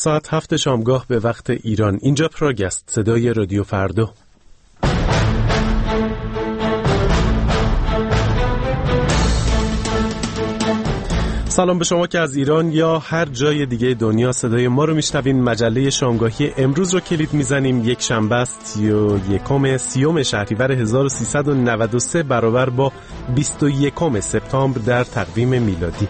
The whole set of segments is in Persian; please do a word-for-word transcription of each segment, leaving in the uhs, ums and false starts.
ساعت هفت شامگاه به وقت ایران. اینجا پراگ است، صدای رادیو فردا. سلام به شما که از ایران یا هر جای دیگه دنیا صدای ما رو میشنوین. مجله شامگاهی امروز رو کلید میزنیم. یک شنبه است، سی و یکم سیوم شهریور هزار و سیصد و نود و سه برابر با بیست و یکم سپتامبر در تقویم میلادی.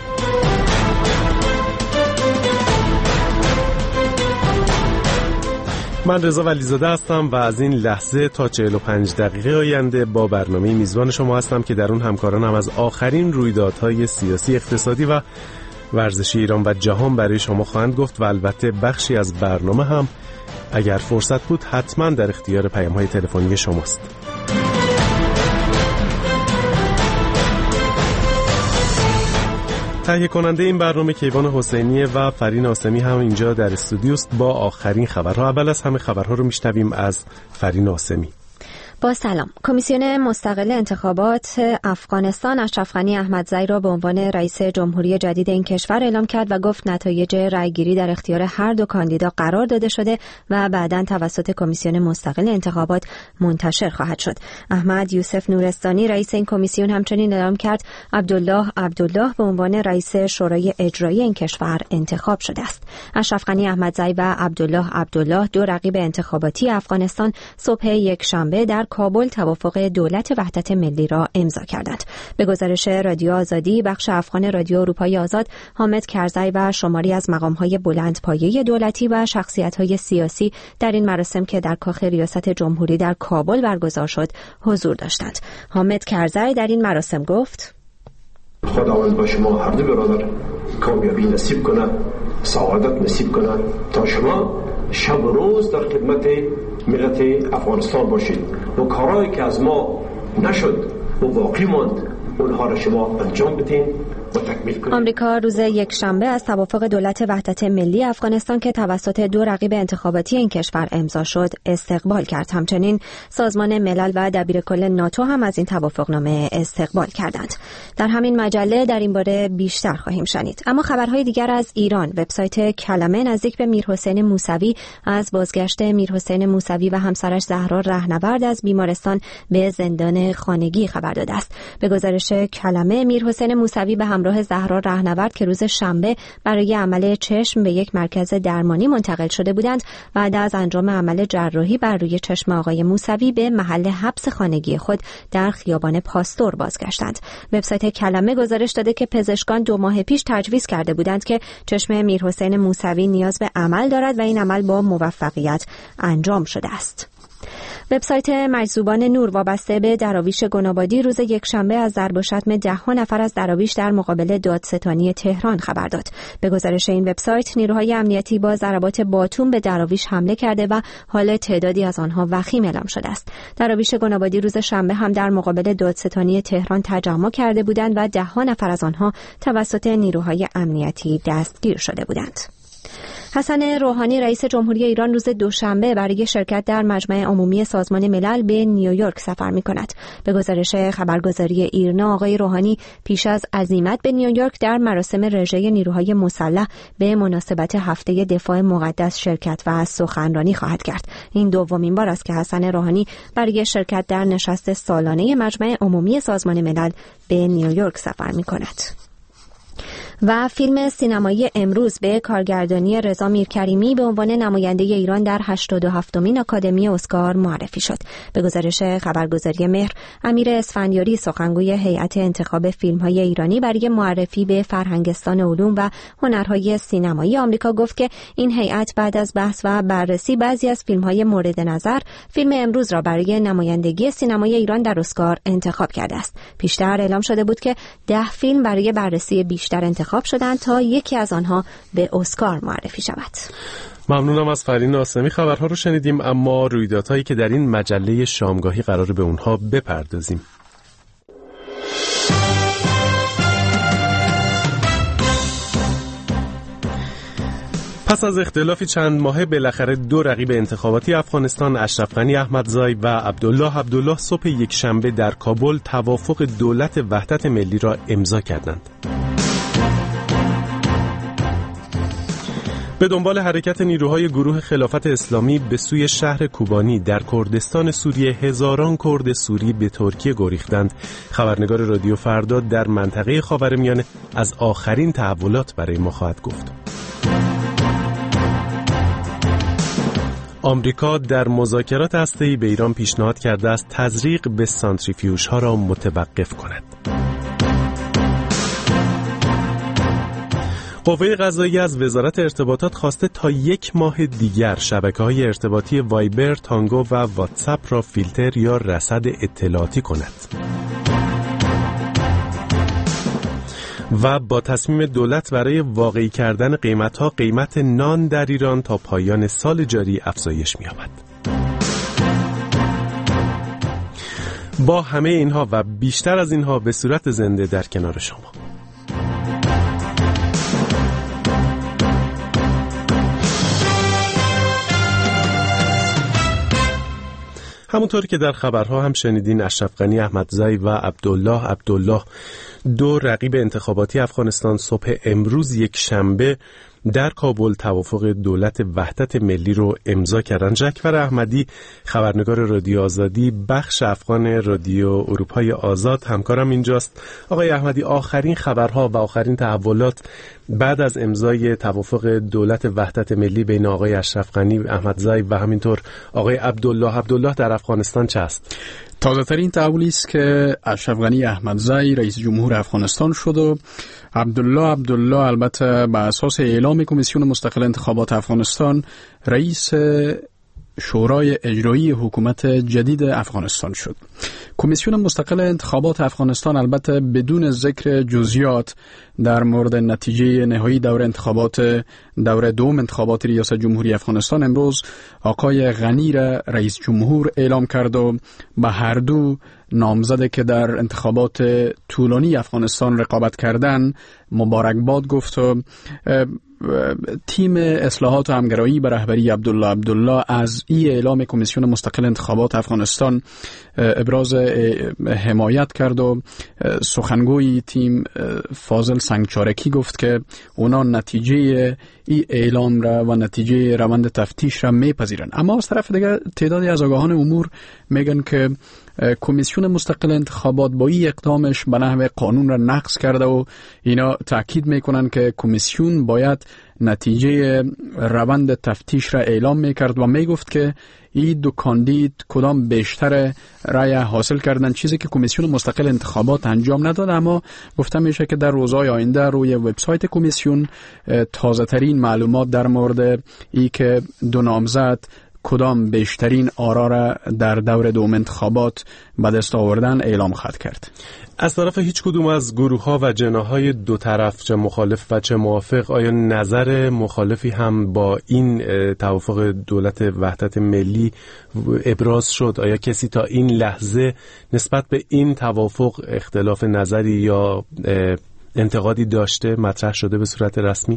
من رضا ولیزاده هستم و از این لحظه تا چهل و پنج دقیقه آینده با برنامه میزبان شما هستم که در اون همکارانم از آخرین رویدادهای سیاسی، اقتصادی و ورزشی ایران و جهان برای شما خواهند گفت و البته بخشی از برنامه هم اگر فرصت بود حتما در اختیار پیام‌های تلفنی شماست. تهیه کننده این برنامه کیوان حسینیه و فرین آسمی هم اینجا در استودیوست با آخرین خبرها. اول از همه خبرها رو میشنویم از فرین آسمی. با سلام. کمیسیون مستقل انتخابات افغانستان اشرف غنی احمدزی را به عنوان رئیس جمهوری جدید این کشور اعلام کرد و گفت نتایج رأیگیری در اختیار هر دو کاندیدا قرار داده شده و بعداً توسط کمیسیون مستقل انتخابات منتشر خواهد شد. احمد یوسف نورستانی رئیس این کمیسیون همچنین اعلام کرد عبدالله عبدالله به عنوان رئیس شورای اجرایی این کشور انتخاب شده است. اشرف غنی احمدزی و عبدالله عبدالله دو رقیب انتخاباتی افغانستان صبح یک شنبه در کابل توافق دولت وحدت ملی را امضا کردند. به گزارش رادیو آزادی، بخش افغان رادیو اروپای آزاد، حامد کرزی و شماری از مقام‌های بلندپایه دولتی و شخصیت‌های سیاسی در این مراسم که در کاخ ریاست جمهوری در کابل برگزار شد حضور داشتند. حامد کرزی در این مراسم گفت: خداوند با شما هر دو برادر کامیابی نصیب کنه، سعادت نصیب کنه تا شما شب و روز در خدمت ملت افغانستان باشید و کارهایی که از ما نشد و باقی ماند اونها را شما انجام بدین و تکمیل کنید. آمریکا روز یک شنبه از توافق دولت وحدت ملی افغانستان که توسط دو رقیب انتخاباتی این کشور امضا شد استقبال کرد. همچنین سازمان ملل و دبیرکل ناتو هم از این توافقنامه استقبال کردند. در همین مجله در این باره بیشتر خواهیم شنید. اما خبرهای دیگر از ایران. وبسایت کلمه نزدیک به میرحسین موسوی از بازگشت میرحسین موسوی و همسرش زهرا رهنورد از بیمارستان به زندان خانگی خبر داده است. به گزارش کلمه، میرحسین موسوی به همراه زهرا رهنورد که روز شنبه برای عمل چشم به یک مرکز درمانی منتقل شده بودند، بعد از انجام عمل جراحی بر روی چشم آقای موسوی به محل حبس خانگی خود در خیابان پاستور بازگشتند. وبسایت کلمه گزارش داده که پزشکان دو ماه پیش تجویز کرده بودند که چشم میرحسین موسوی نیاز به عمل دارد و این عمل با موفقیت انجام شده است. وبسایت مجذوبان نور وابسته به دراویش گنابادی روز یکشنبه از ضرب و شتم ده ها نفر از دراویش در مقابل دادستانی تهران خبر داد. به گزارش این وبسایت، نیروهای امنیتی با ضربات باتون به دراویش حمله کرده و حال تعدادی از آنها وخیم اعلام شده است. دراویش گنابادی روز شنبه هم در مقابل دادستانی تهران تجمع کرده بودند و ده ها نفر از آنها توسط نیروهای امنیتی دستگیر شده بودند. حسن روحانی رئیس جمهوری ایران روز دوشنبه برای شرکت در مجمع عمومی سازمان ملل به نیویورک سفر می‌کند. به گزارش خبرگزاری ایرنا، آقای روحانی پیش از عزیمت به نیویورک در مراسم رژه نیروهای مسلح به مناسبت هفته دفاع مقدس شرکت و سخنرانی خواهد کرد. این دومین بار است که حسن روحانی برای شرکت در نشست سالانه مجمع عمومی سازمان ملل به نیویورک سفر می‌کند. و فیلم سینمایی امروز به کارگردانی رضا میرکریمی به عنوان نماینده ایران در هشتاد و هفتمین آکادمی اسکار معرفی شد. به گزارش خبرگزاری مهر، امیر اسفندیاری سخنگوی هیئت انتخاب فیلم‌های ایرانی برای معرفی به فرهنگستان علوم و هنرهای سینمایی آمریکا گفت که این هیئت بعد از بحث و بررسی بعضی از فیلم‌های مورد نظر، فیلم امروز را برای نمایندگی سینمای ایران در اسکار انتخاب کرده است. پیشتر اعلام شده بود که ده فیلم برای بررسی بیشتر انتخاب شدند تا یکی از آنها به اسکار معرفی شود. ممنونم از فرین آسمی. خبرها رو شنیدیم، اما رویدادهایی که در این مجله شامگاهی قراره به اونها بپردازیم. پس از اختلافی چند ماهه بالاخره دو رقیب انتخاباتی افغانستان، اشرف غنی احمدزی و عبدالله عبدالله، صبح یک شنبه در کابل توافق دولت وحدت ملی را امضا کردند. به دنبال حرکت نیروهای گروه خلافت اسلامی به سوی شهر کوبانی در کردستان سوریه هزاران کرد سوری به ترکیه گریختند. خبرنگار رادیو فردا در منطقه خاورمیانه از آخرین تحولات برای ما خواهد گفت. آمریکا در مذاکرات هسته‌ای به ایران پیشنهاد کرده است تزریق به سانتریفیوژها را متوقف کند. قوه قضاییه از وزارت ارتباطات خواسته تا یک ماه دیگر شبکه‌های ارتباطی وایبر، تانگو و واتساپ را فیلتر یا رصد اطلاعاتی کند. و با تصمیم دولت برای واقعی کردن قیمت‌ها، قیمت نان در ایران تا پایان سال جاری افزایش می‌یابد. با همه اینها و بیشتر از اینها به صورت زنده در کنار شما. همونطور که در خبرها هم شنیدین، اشرف غنی احمدزایی و عبدالله عبدالله، دو رقیب انتخاباتی افغانستان، صبح امروز یک شنبه در کابل توافق دولت وحدت ملی رو امضا کردن. جعفر احمدی، خبرنگار رادیو آزادی بخش افغان رادیو اروپای آزاد، همکارم اینجاست. آقای احمدی، آخرین خبرها و آخرین تحولات بعد از امضای توافق دولت وحدت ملی بین آقای اشرف غنی احمدزایی و همینطور آقای عبدالله عبدالله در افغانستان چه است؟ تازه ترین تحولی است که اشرف غنی احمدزایی رئیس جمهور افغانستان شد و عبدالله عبدالله البته بر اساس اعلام کمیسیون مستقل انتخابات افغانستان رئیس شورای اجرایی حکومت جدید افغانستان شد. کمیسیون مستقل انتخابات افغانستان البته بدون ذکر جزئیات در مورد نتیجه نهایی دور انتخابات دور دوم انتخابات ریاست جمهوری افغانستان امروز آقای غنی را رئیس جمهور اعلام کرد و به هر دو نامزده که در انتخابات طولانی افغانستان رقابت کردن مبارکباد گفت و تیم اصلاحات و همگرایی به رهبری عبدالله عبدالله از این اعلام کمیسیون مستقل انتخابات افغانستان ابراز حمایت کرد و سخنگوی تیم فاضل سنگچارکی گفت که اونا نتیجه این اعلام را و نتیجه روند تفتیش را میپذیرن. اما از طرف دیگر تعدادی از آگاهان امور میگن که کمیسیون مستقل انتخابات با این اقدامش به نحو قانون را نقض کرده و اینا تاکید میکنن که کمیسیون باید نتیجه روند تفتیش را اعلام میکرد و میگفت که این دو کاندید کدام بیشتر رای حاصل کردن، چیزی که کمیسیون مستقل انتخابات انجام نداد. اما گفته میشه که در روزهای آینده روی وبسایت کمیسیون تازه ترین معلومات در مورد ای که دو نامزد کدام بیشترین آرا را در دور دوم انتخابات به دست آوردن اعلام خواهد کرد. از طرف هیچ کدوم از گروه ها و جناحهای دو طرف، چه مخالف و چه موافق، آیا نظر مخالفی هم با این توافق دولت وحدت ملی ابراز شد؟ آیا کسی تا این لحظه نسبت به این توافق اختلاف نظری یا انتقادی داشته، مطرح شده به صورت رسمی؟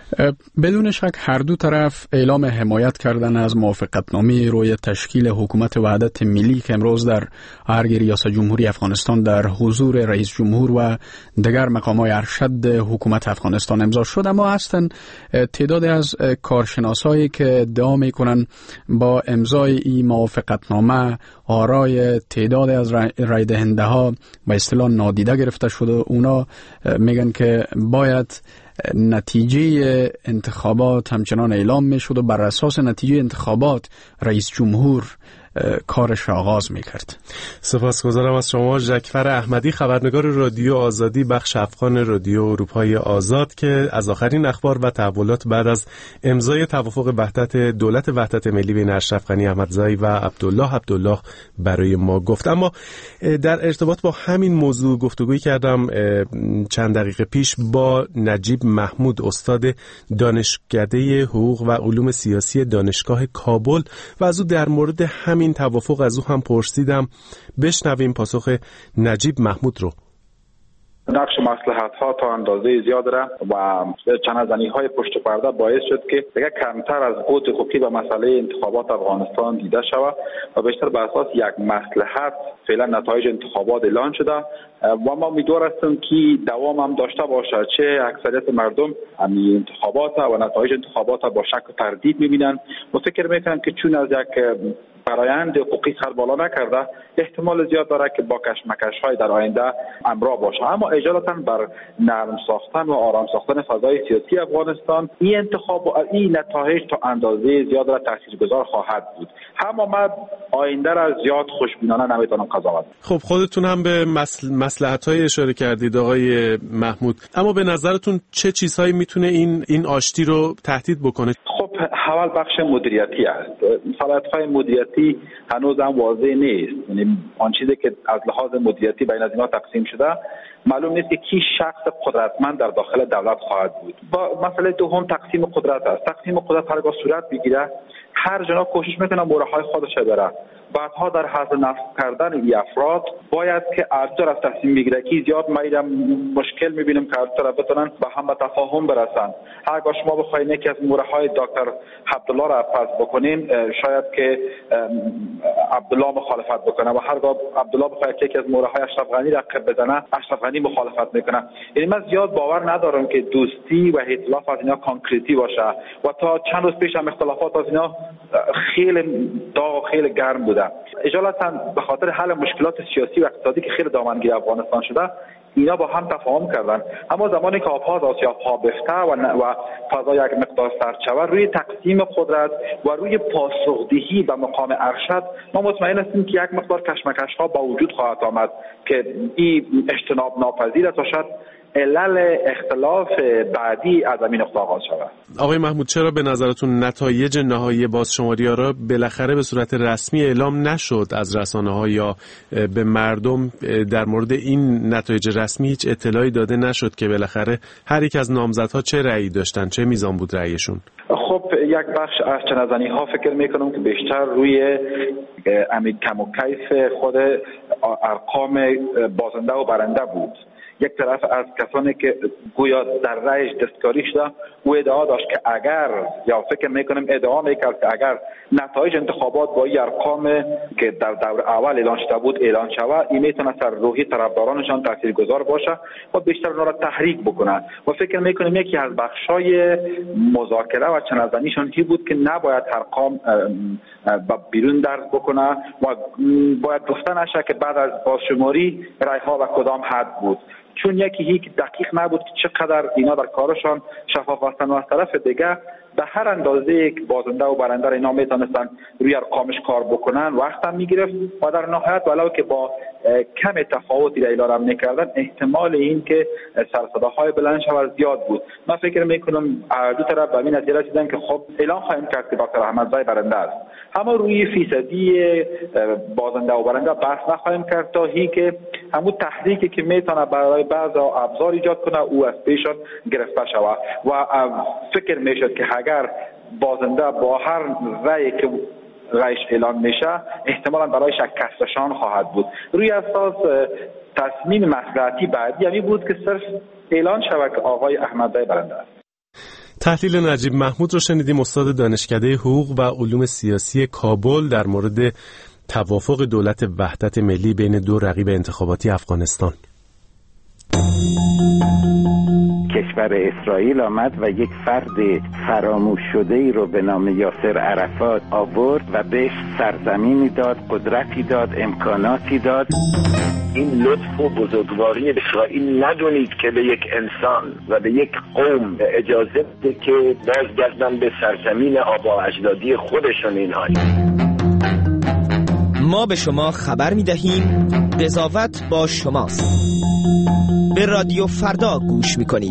بدون شک هر دو طرف اعلام حمایت کردن از موافقتنامه روی تشکیل حکومت وحدت ملی که امروز در ارگ ریاست جمهوری افغانستان در حضور رئیس جمهور و دیگر مقامات ارشد حکومت افغانستان امضا شد. اما هستن تعدادی از کارشناسایی که ادعا میکنن با امضای این موافقتنامه آرای تعدادی از رای دهنده ها به اصطلاح نادیده گرفته شده. اونا میگن که باید نتیجه انتخابات همچنان اعلام می شد و بر اساس نتیجه انتخابات رئیس جمهور کارش را آغاز می کرد. سپاسگزارم از شما جعفر احمدی، خبرنگار رادیو آزادی بخش افغان رادیو اروپای آزاد، که از آخرین اخبار و تحولات بعد از امضای توافق وحدت دولت وحدت ملی بین اشرف غنی احمدزایی و عبدالله عبدالله برای ما گفت. اما در ارتباط با همین موضوع گفتگوی کردم چند دقیقه پیش با نجیب محمود، استاد دانشکده حقوق و علوم سیاسی دانشگاه کابل، و از او در مورد همین این توافق از او هم پرسیدم. بشنویم پاسخ نجیب محمود رو. نقش مصلحت ها تا اندازه زیاد را و چنازنی های پشت پرده باعث شد که دیگه کمتر از بود حقوقی به مسئله انتخابات افغانستان دیده شود و بیشتر بر اساس یک مصلحت فعلا نتایج انتخابات اعلان شده و ما امیدوار هستیم که دوام هم داشته باشه، چه اکثریت مردم همین انتخابات و نتایج انتخابات با شک و تردید میبینن و فکر میکنن که چون از یک فرآیند حقوقی سر بالا نکرده احتمال زیاد داره که با کشمکش های در آینده همراه باشه. اما اجالتا بر نرم ساختن و آرام ساختن فضای سیاسی افغانستان این انتخاب و این نتایج تا اندازه زیاد را تاثیرگذار خواهد بود. اما ما آینده را زیاد خوشبینانه نمیتونم قضاوت. خب خودتون هم به مسل... مصلحت‌های اشاره کردید آقای محمود، اما به نظرتون چه چیزهایی میتونه این این آشتی رو تهدید بکنه؟ خب اول بخش مدیریتی است. مصلحت‌های مدیریتی هنوز هم واضح نیست، یعنی آن چیزی که از لحاظ مدیریتی بین از اینا تقسیم شده معلوم نیست که کی شخص قدرتمند در داخل دولت خواهد بود. با مسئله دوم تقسیم قدرت است. تقسیم قدرت هرگاه صورت بگیره هر جنا کوشش میکنه مورهای خودش بره، بعدها در حد نفع کردن این افراد باید که هر طرف تصمیم بگیره که زیاد میدم مشکل میبینیم که هر طرف بتونن به هم تفاهم برسن. هرگاه شما بخواید یکی از مورهای دکتر عبدالله را پس بکنین شاید که عبدالله مخالفت بکنه و هرگاه عبدالله بخواید که یکی از مورهای اشرف غنی را قب بزنه اشرف غنی مخالفت میکنه. یعنی من زیاد باور ندارم که دوستی و ائتلاف از اینا کانکریتی باشه و تا چند روز پیش هم اختلافات از اینا خیلی داغ و خیلی گرم بوده. اجالتا به خاطر حل مشکلات سیاسی و اقتصادی که خیلی دامنگیر افغانستان شده اینا با هم تفاهم کردن، اما زمانی که آبها از آسیاب ها بفته و, و فضا یک مقدار سرد شود روی تقسیم قدرت و روی پاسخدهی به مقام ارشد ما مطمئن هستیم که یک مقدار کشمکش ها با وجود خواهد آمد که این اجتناب ناپذیر است و شاید علل اختلاف بعدی از همین نقطه آغاز شود. آقای محمود چرا به نظرتون نتایج نهایی بازشماری ها را بالاخره به صورت رسمی اعلام نشد از رسانه‌ها یا به مردم در مورد این نتایج رسمی هیچ اطلاعی داده نشد که بالاخره هر یک از نامزدها چه رأیی داشتن، چه میزان بود رأیشون؟ خب یک بخش از چنازنی ها فکر میکنم که بیشتر روی امید کم و کیف خود ارقام بازنده و برنده بود. یک طرف از کسانی که گویا در رأیش دستکاری شده او ادعا داشت که اگر یا فکر میکنم ادعا میکرد که اگر نتایج انتخابات با این ارقام که در دور اول اعلان شده بود اعلان شود این میتونه سر روحی طرفدارانشان تاثیرگذار باشه و بیشتر اونا را تحریک بکنه و فکر میکنم یکی از بخشای مذاکره و چنازنیشان کی بود که نباید ارقام بیرون درز بکنه و باید گفته نشه که بعد از بازشماری رأی‌ها و کدام حد بود، چون یکی هیچ دقیق نبود که چقدر اینا در کارشان شفاف هستند و از طرف دیگه به هر اندازه یک بازنده و برنده اینا میتونستن روی ارقامش کار بکنن وقت هم میگرفت و در نهایت ولو که با کم تفاوتی را اعلام میکردن احتمال این که سرصداهای بلند شود زیاد بود. من فکر میکنم دو طرف به این نتیجه رسیدن که خب اعلام خواهیم کرد که دکتر احمدزی برنده است، اما روی فیصدی بازنده و برنده بحث نخواهیم کرد تا هی که همون تحریکی که میتونه برای بعض ابزار ایجاد کنه او از پیشان گرفته شود و فکر میشد که اگر بازنده با هر رأی که رأیش اعلان میشه احتمالاً برای شک کسرشان خواهد بود. روی اساس تصمیم مصلحتی بعدی همین بود که صرف اعلان شود که آقای احمدزی برنده است. تحلیل نجیب محمود رو شنیدیم، استاد دانشکده حقوق و علوم سیاسی کابل در مورد توافق دولت وحدت ملی بین دو رقیب انتخاباتی افغانستان. کشور اسرائیل آمد و یک فرد فراموش شده ای رو به نام یاسر عرفات آورد و بهش سرزمینی داد، قدرتی داد، امکاناتی داد. این لطف و بزرگواری اسرائیل ندونید که به یک انسان و به یک قوم اجازه بده که بازگردن به سرزمین آبا اجدادی خودشون. اینها ما به شما خبر می دهیم قضاوت با شماست. به رادیو فردا گوش می کنید.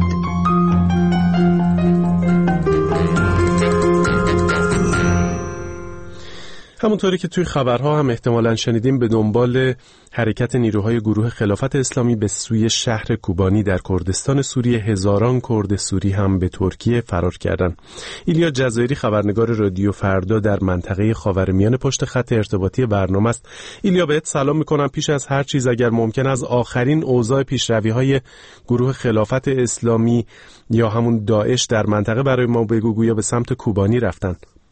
همونطوری که توی خبرها هم احتمالاً شنیدیم، به دنبال حرکت نیروهای گروه خلافت اسلامی به سوی شهر کوبانی در کردستان سوریه، هزاران کرد سوری هم به ترکیه فرار کردند. ایلیا جزایری خبرنگار رادیو فردا در منطقه خاورمیانه پشت خط ارتباطی برنامه است. ایلیا، بهت سلام میکنم. پیش از هر چیز اگر ممکن از آخرین اوضاع پیشروی‌های گروه خلافت اسلامی یا همون داعش در منطقه برای ما بگو. گویا به سمت کوبانی رفتن.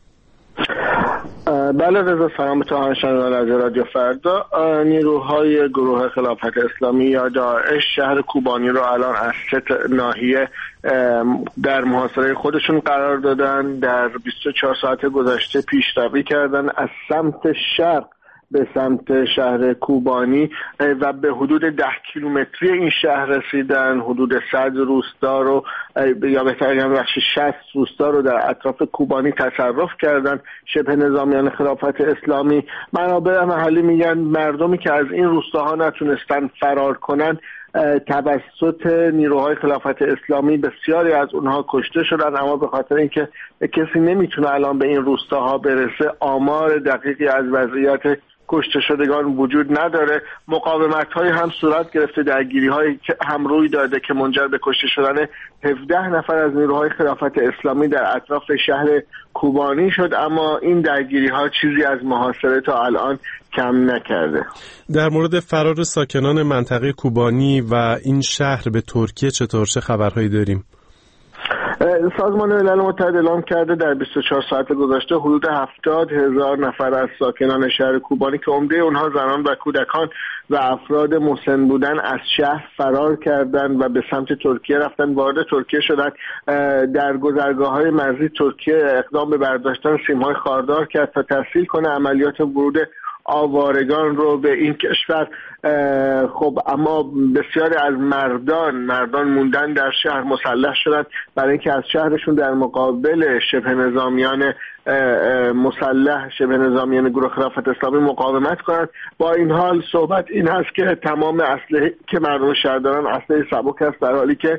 بله رضا، سلام به تو شنوندگان از رادیو فردا. نیروهای گروه خلافت اسلامی یا داعش شهر کوبانی رو الان از سه ناحیه در محاصره خودشون قرار دادن. در بیست و چهار ساعت گذشته پیشروی کردن از سمت شرق به سمت شهر کوبانی و به حدود ده کیلومتری این شهر رسیدن. حدود صد روستا رو یا بهتر بگم بخش شصت روستا رو در اطراف کوبانی تصرف کردن شبه نظامیان خلافت اسلامی. منابع محلی میگن مردمی که از این روستاها نتونستن فرار کنن توسط نیروهای خلافت اسلامی بسیاری از اونها کشته شدن، اما به خاطر اینکه کسی نمیتونه الان به این روستاها برسه، آمار دقیقی از وضعیت کشته شدگان وجود نداره. مقاومت های هم صورت گرفته، درگیری های هم روی داده که منجر به کشته شدن هفده نفر از نیروهای خلافت اسلامی در اطراف شهر کوبانی شد، اما این درگیری ها چیزی از محاصره تا الان کم نکرده. در مورد فرار ساکنان منطقه کوبانی و این شهر به ترکیه چطور، چه خبرهایی داریم؟ سازمان ملل متحد اعلام کرده در بیست و چهار ساعت گذشته حدود هفتاد هزار نفر از ساکنان شهر کوبانی که عمده اونها زنان و کودکان و افراد مسن بودن از شهر فرار کردند و به سمت ترکیه رفتن، وارد ترکیه شدند. در گذرگاه‌های مرزی ترکیه اقدام به برداشتن سیم‌های خاردار کرد تا تسهیل کنه عملیات ورود آوارگان رو به این کشور. خب اما بسیاری از مردان مردان موندن در شهر، مسلح شدند برای اینکه از شهرشون در مقابل شبه نظامیان مسلح شبه نظامیان گروه خلافت اسلامی مقاومت کنند. با این حال صحبت این هست که تمام اسلحه که مردم شهر دارن اسلحه سبک است، در حالی که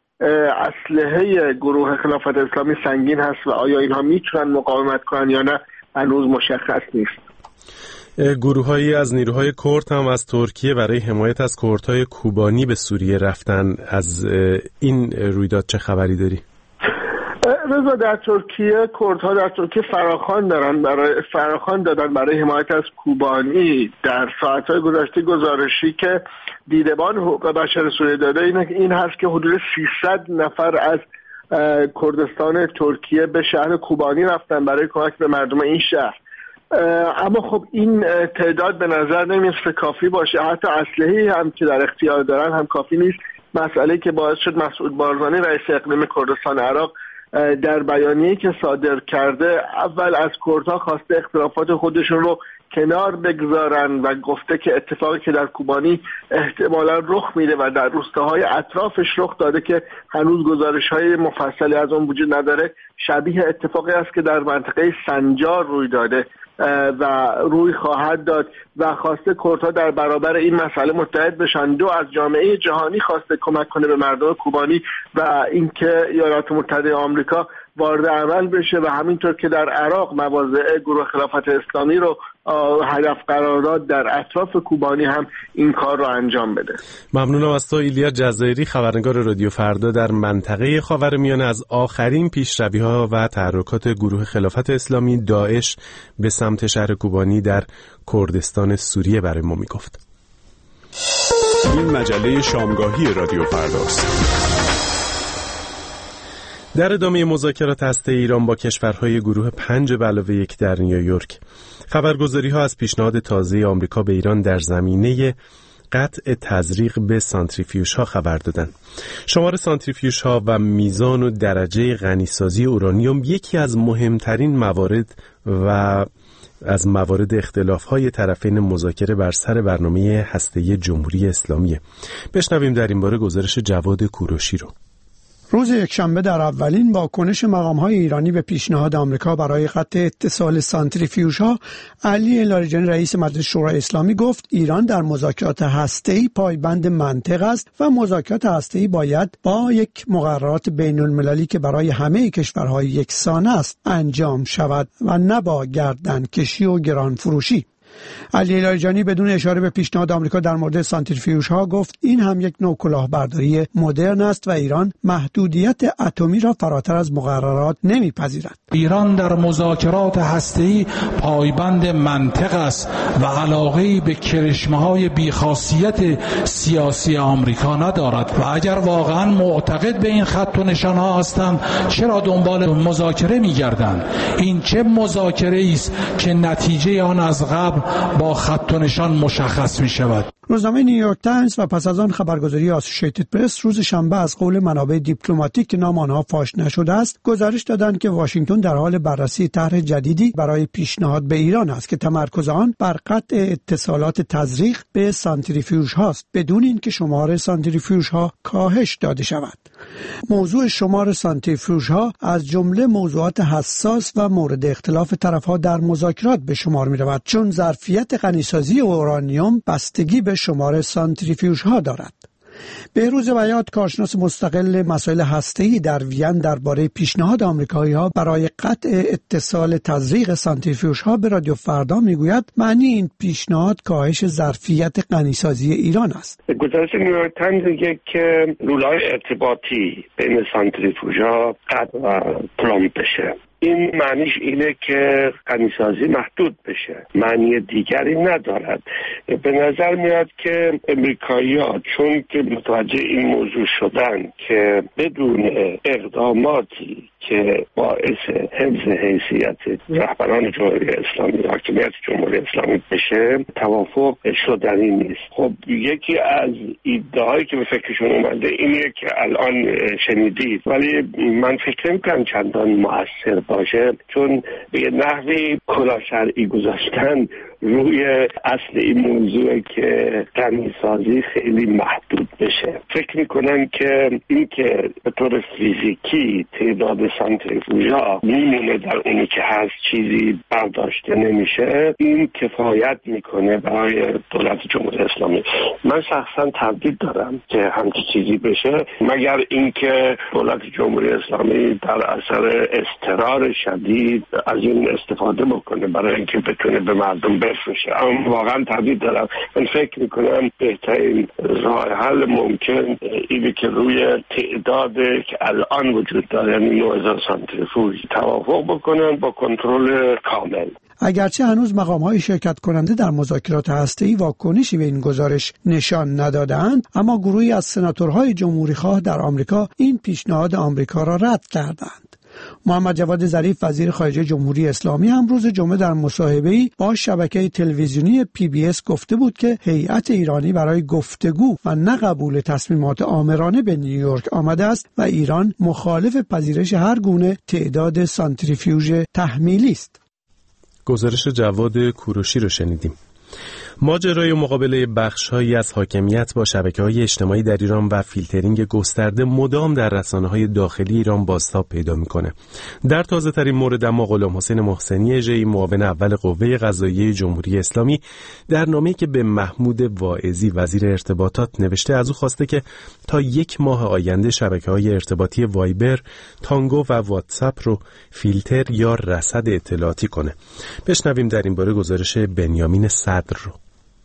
اسلحه گروه خلافت اسلامی سنگین هست و آیا اینها میتونن مقاومت کنن یا نه هنوز مشخص نیست. گروهایی از نیروهای کرد هم از ترکیه برای حمایت از کردهای کوبانی به سوریه رفتن. از این رویداد چه خبری داری؟ رضا، در ترکیه کردها در ترکیه فراخوان دارن برای فراخوان دادن برای حمایت از کوبانی. در ساعت‌های گذشته گزارشی که دیدبان حقوق بشر سوریه داده این این هست که حدود سیصد نفر از کردستان ترکیه به شهر کوبانی رفتن برای کمک به مردم این شهر. اما خب این تعداد به نظر نمیرسه کافی باشه، حتی اسلحه‌ای هم که در اختیار دارن هم کافی نیست. مسئله که باعث شد مسعود بارزانی رئیس اقلیم کردستان عراق در بیانیه‌ای که صادر کرده اول از کردها خواسته اختلافات خودشون رو کنار بگذارن و گفته که اتفاقی که در کوبانی احتمالاً رخ میده و در روستاهای اطرافش رخ داده که هنوز گزارش‌های مفصلی از اون وجود نداره، شبیه اتفاقی است که در منطقه سنجار روی داده و روی خواهد داد و خواسته کردها در برابر این مسئله متحد بشن. دو، از جامعه جهانی خواسته کمک کنه به مردم کوبانی و اینکه ایالات متحده آمریکا وارد عمل بشه و همینطور که در عراق مواضع گروه خلافت اسلامی رو هدف قرار داد در اطراف کوبانی هم این کار رو انجام بده. ممنونم از تو ایلیا جزایری، خبرنگار رادیو فردا در منطقه خاورمیانه، از آخرین پیشروی‌ها و تحرکات گروه خلافت اسلامی داعش به سمت شهر کوبانی در کردستان سوریه برای ما میگفت. این مجله شامگاهی رادیو فرداست. در ادامه مذاکرات هسته‌ای ایران با کشورهای گروه پنج به علاوه یک در نیویورک، خبرگزاری‌ها از پیشنهاد تازه آمریکا به ایران در زمینه قطع تزریق به سانتریفیوژها خبر دادند. شمار سانتریفیوژها و میزان و درجه غنیسازی اورانیوم یکی از مهمترین موارد و از موارد اختلاف‌های طرفین مذاکره بر سر برنامه هسته‌ای جمهوری اسلامی. بشنویم در این باره گزارش جواد کوروشی رو. روز یکشنبه در اولین واکنش مقام‌های ایرانی به پیشنهاد آمریکا برای قطع اتصال سانتریفیوژها، علی لاریجانی رئیس مجلس شورای اسلامی گفت ایران در مذاکرات هسته‌ای پایبند منطق است و مذاکرات هسته‌ای باید با یک مقررات بین‌المللی که برای همه کشورهای یکسان است انجام شود و نه با گردنکشی و گرانفروشی. علی لاریجانی بدون اشاره به پیشنهاد آمریکا در مورد سانتریفیوژها گفت این هم یک نوع کلاهبرداری مدرن است و ایران محدودیت اتمی را فراتر از مقررات نمیپذیرد. ایران در مذاکرات هسته‌ای پایبند منطق است و علاقه‌ای به کرشمه‌های بی‌خاصیت سیاسی آمریکا ندارد و اگر واقعا معتقد به این خط و نشان‌ها هستند چرا دنبال مذاکره می‌گردند؟ این چه مذاکره‌ای است که نتیجه آن از قبل با خط و نشان مشخص می شود. روزنامه نیویورک تایمز و پس از آن خبرگزاری آسوشییتد پرس روز شنبه از قول منابع دیپلماتیک که نام آنها فاش نشده است گزارش دادند که واشنگتن در حال بررسی طرح جدیدی برای پیشنهاد به ایران است که تمرکز آن بر قطع اتصالات تزریق به سانتریفیوژها است بدون اینکه شمار سانتریفیوژها کاهش داده شود. موضوع شمار سانتریفیوژها از جمله موضوعات حساس و مورد اختلاف طرفها در مذاکرات به شمار می رود چون ظرفیت غنیسازی اورانیوم بستگی به شمار سانتریفیوژها دارد. بهروز بیات کارشناس مستقل مسائل هسته‌ای در وین درباره پیشنهاد آمریکایی‌ها برای قطع اتصال تزریق سانتریفیوژها به رادیو فردا میگوید معنی این پیشنهاد کاهش ظرفیت غنیسازی ایران است. گزارش نیویورک تایمز میگه که رول‌های ارتباطی بین سانتریفیوژها قطع و پلمب بشه. این معنیش اینه که غنیسازی محدود بشه، معنی دیگری ندارد. به نظر میاد که امریکایی‌ها چون که متوجه این موضوع شدن که بدون اقداماتی که باعث حفظ حیثیت رهبران جمهوری اسلامی و حاکمیت جمهوری اسلامی بشه توافق شدنی نیست. خب یکی از ایده‌هایی که به فکرشون اومده اینه که الان شنیدید، ولی من فکر نمی‌کنم چندان مؤثر باشه چون به یه نحوی کلاه شرعی گذاشتن روی اصل این موضوع که غنیسازی خیلی محدود بشه. فکر میکنن که این که به طور فیزیکی تعداد سانتریفیوژها میمونه در اونی که هست چیزی برداشته نمیشه، این کفایت میکنه برای دولت جمهوری اسلامی. من شخصا تردید دارم که همچین چیزی بشه مگر اینکه دولت جمهوری اسلامی در اثر اضطرار شدید از این استفاده بکنه برای اینکه بتونه به مردم بفروشه. اما واقعا تردید دارم. من فکر میکنم بهترین راه حل ممکن اینه که روی تعداد که الان وجود داره یعنی نه هزار سانتریفیوژ توافق بکنن با کنترل کامل. اگرچه هنوز مقام‌های شرکت کننده در مذاکرات هسته‌ای واکنشی به این گزارش نشان ندادند، اما گروهی از سناتورهای جمهوری‌خواه در آمریکا این پیشنهاد آمریکا را رد کردند. محمد جواد ظریف وزیر خارجه جمهوری اسلامی هم روز جمعه در مصاحبه‌ای با شبکه تلویزیونی پی بی اس گفته بود که هیئت ایرانی برای گفتگو و نه قبول تصمیمات آمرانه به نیویورک آمده است و ایران مخالف پذیرش هر گونه تعداد سانتریفیوژ تحمیلی است. گزارش جواد کوروشی رو شنیدیم. ماجرای مقابله بخش‌هایی از حاکمیت با شبکه‌های اجتماعی در ایران و فیلترینگ گسترده مدام در رسانه‌های داخلی ایران بازتاب پیدا می‌کنه. در تازه‌ترین مورد اما غلام حسین محسنی اژه‌ای معاون اول قوه قضاییه جمهوری اسلامی در نامه‌ای که به محمود واعظی وزیر ارتباطات نوشته از او خواسته که تا یک ماه آینده شبکه‌های ارتباطی وایبر، تانگو و واتساپ رو فیلتر یا رصد اطلاعاتی کنه. بشنویم در این باره گزارش بنیامین صدر رو.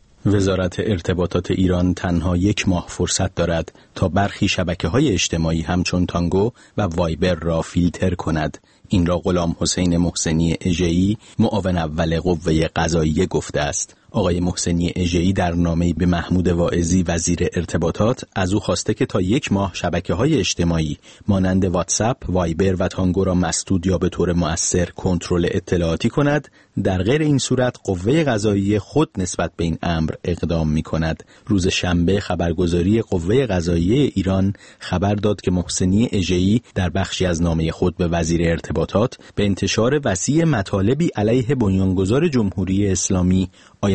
وزارت ارتباطات ایران تنها یک ماه فرصت دارد تا برخی شبکه‌های اجتماعی همچون تانگو و وایبر را فیلتر کند. این را غلام حسین محسنی اژه‌ای معاون اول قوه قضاییه گفته است. آقای محسنی اژه‌ای در نامه‌ای به محمود واعظی وزیر ارتباطات از او خواسته که تا یک ماه شبکه‌های اجتماعی مانند واتساپ، وایبر و تانگو را مسدود یا به طور مؤثر کنترل اطلاعاتی کند. در غیر این صورت قوه قضاییه خود نسبت به این امر اقدام می‌کند. روز شنبه خبرگزاری قوه قضاییه ایران خبر داد که محسنی اژه‌ای در بخشی از نامه خود به وزیر ارتباطات به انتشار وسیع مطالبی علیه بنیانگذار جمهوری اسلامی آیت